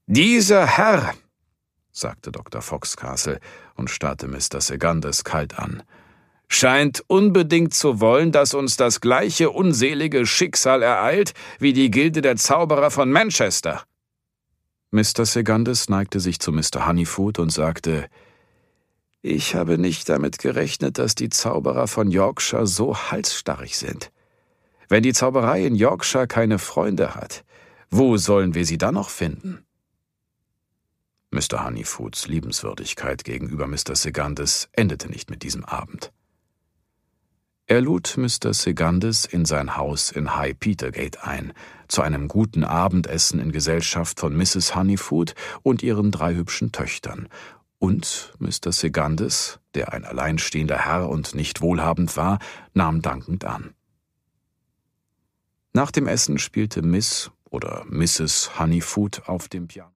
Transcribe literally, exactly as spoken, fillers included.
»Dieser Herr«, sagte Doktor Foxcastle und starrte Mister Segundus kalt an, »scheint unbedingt zu wollen, dass uns das gleiche unselige Schicksal ereilt wie die Gilde der Zauberer von Manchester.« Mister Segundus neigte sich zu Mister Honeyfoot und sagte, »Ich habe nicht damit gerechnet, dass die Zauberer von Yorkshire so halsstarrig sind. Wenn die Zauberei in Yorkshire keine Freunde hat, wo sollen wir sie dann noch finden?« Mister Honeyfoots Liebenswürdigkeit gegenüber Mister Segundus endete nicht mit diesem Abend. Er lud Mister Segundus in sein Haus in High Petergate ein, zu einem guten Abendessen in Gesellschaft von Misses Honeyfoot und ihren drei hübschen Töchtern, und Mister Segundus, der ein alleinstehender Herr und nicht wohlhabend war, nahm dankend an. Nach dem Essen spielte Miss oder Misses Honeyfoot auf dem Piano.